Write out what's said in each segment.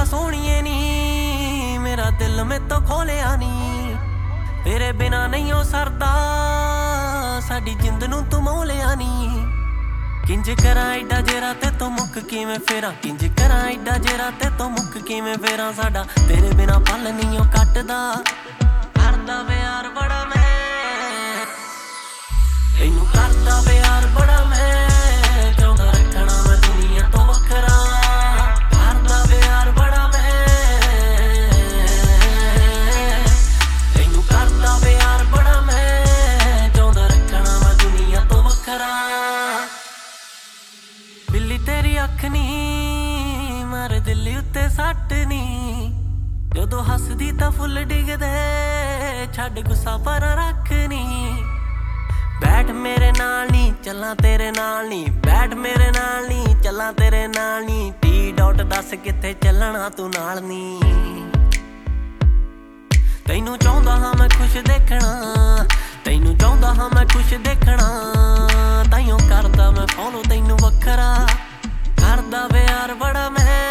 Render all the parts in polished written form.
सोहणिए नी मेरा दिल मैं तो खोलिया नी तेरे बिना नहीं हो सरदा साडी जिंद नूं तू मोलिया नी किंज करा एडा जेरा ते तो मुक किवें फेरा किंज करा एडा जेरा ते तो मुक किवें फेरा साडा तेरे बिना पल नहीं हो कटदा करदा प्यार बड़ा मैं तैनू करदा प्यार बड़ा मैं चाहुंदा रखना मैं दुनिया तो वखरा करदा प्यार बड़ा मैं तैनू करदा प्यार बड़ा मैं चाहुंदा रखना मैं दुनिया तो वखरा बिल्ली तेरी अख नी मारे दिल उत्ते सट नी जदों हसदी तां फुल डिगदे छड्ड गुस्सा पर रख नी बैठ मेरे नाल नी चलां तेरे नाल नी बैठ मेरे नाल नी चलां तेरे नाल नी टी डॉट दस कित्थे चलना तू नाल नी तैनू चाहुंदा हां मैं खुश देखना तैनू चाहुंदा हां मैं खुश देखना ताइयों करदा मैं फॉलो तैनू वखरा करदा प्यार बड़ा मैं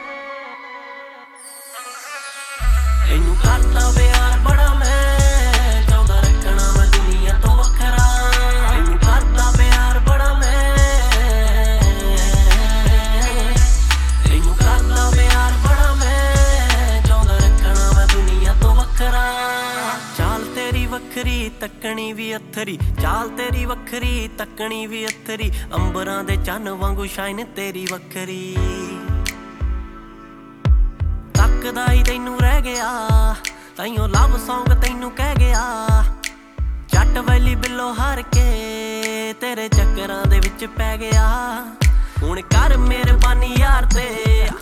तैनू करदा प्यार बड़ा मैं चाहुंदा रखना मैं दुनिया तो वखरा तैनू करदा प्यार बड़ा मैं तैनू करदा प्यार बड़ा मैं चाहुंदा रखना मैं दुनिया तो वखरा चाल तेरी वखरी तकनी भी अथरी चाल तेरी वखरी तकनी भी अथरी अंबरां दे चन्न वांगू शाइन तेरी वखरी तकदा ही तैनू रह गया ताइयों लव सॉन्ग तैनू कह गया जट वैली बिलो हार के तेरे चक्करां दे विच पै गया हुण कर मेहरबानी यार ते